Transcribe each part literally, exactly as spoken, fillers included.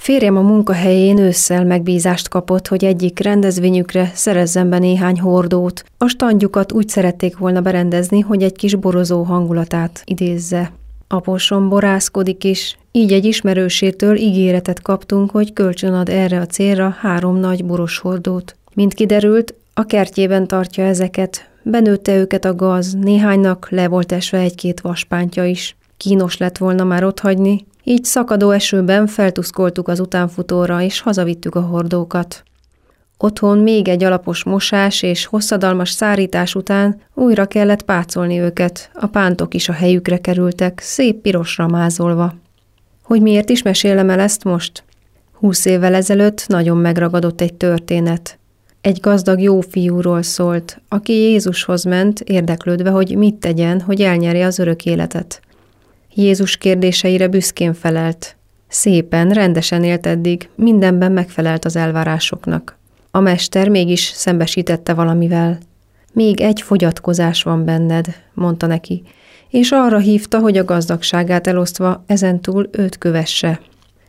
Férjem a munkahelyén ősszel megbízást kapott, hogy egyik rendezvényükre szerezzen be néhány hordót. A standjukat úgy szerették volna berendezni, hogy egy kis borozó hangulatát idézze. Aposom borászkodik is, így egy ismerősétől ígéretet kaptunk, hogy kölcsönad erre a célra három nagy boros hordót. Mint kiderült, a kertjében tartja ezeket, benőtte őket a gaz, néhánynak le volt esve egy-két vaspántja is. Kínos lett volna már otthagyni, így szakadó esőben feltuszkoltuk az utánfutóra, és hazavittük a hordókat. Otthon még egy alapos mosás és hosszadalmas szárítás után újra kellett pácolni őket, a pántok is a helyükre kerültek, szép pirosra mázolva. Hogy miért is mesélem el ezt most? Húsz évvel ezelőtt nagyon megragadott egy történet. Egy gazdag jó fiúról szólt, aki Jézushoz ment, érdeklődve, hogy mit tegyen, hogy elnyerje az örök életet. Jézus kérdéseire büszkén felelt. Szépen, rendesen élt eddig, mindenben megfelelt az elvárásoknak. A mester mégis szembesítette valamivel. Még egy fogyatkozás van benned, mondta neki, és arra hívta, hogy a gazdagságát elosztva ezentúl őt kövesse.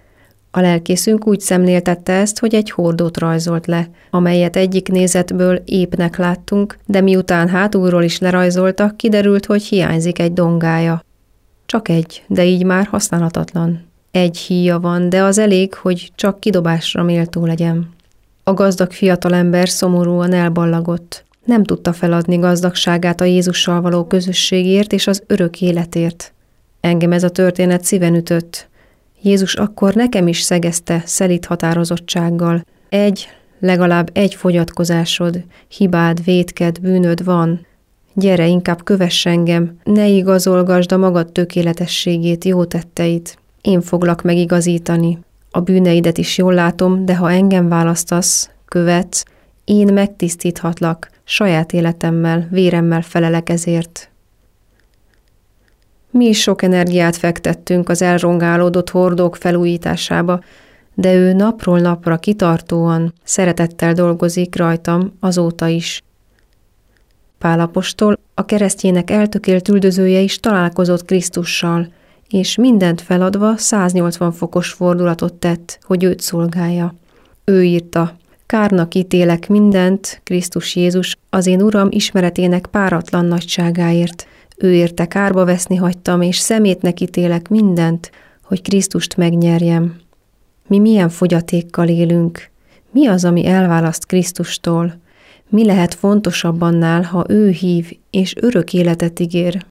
A lelkészünk úgy szemléltette ezt, hogy egy hordót rajzolt le, amelyet egyik nézetből épnek láttunk, de miután hátulról is lerajzoltak, kiderült, hogy hiányzik egy dongája. Csak egy, de így már használhatatlan. Egy híja van, de az elég, hogy csak kidobásra méltó legyen. A gazdag fiatalember szomorúan elballagott. Nem tudta feladni gazdagságát a Jézussal való közösségért és az örök életért. Engem ez a történet szíven ütött. Jézus akkor nekem is szegezte szelíd határozottsággal. Egy, legalább egy fogyatkozásod, hibád, vétked, bűnöd van. Gyere, inkább kövess engem, ne igazolgasd a magad tökéletességét, jó tetteit. Én foglak megigazítani. A bűneidet is jól látom, de ha engem választasz, követsz, én megtisztíthatlak, saját életemmel, véremmel felelek ezért. Mi is sok energiát fektettünk az elrongálódott hordók felújításába, de ő napról napra kitartóan, szeretettel dolgozik rajtam azóta is. Pál apostol, a keresztjének eltökélt üldözője is találkozott Krisztussal, és mindent feladva száznyolcvan fokos fordulatot tett, hogy őt szolgálja. Ő írta, kárnak ítélek mindent, Krisztus Jézus, az én Uram ismeretének páratlan nagyságáért. Ő érte kárba veszni hagytam, és szemétnek ítélek mindent, hogy Krisztust megnyerjem. Mi milyen fogyatékkal élünk? Mi az, ami elválaszt Krisztustól? Mi lehet fontosabb annál, ha ő hív és örök életet ígér?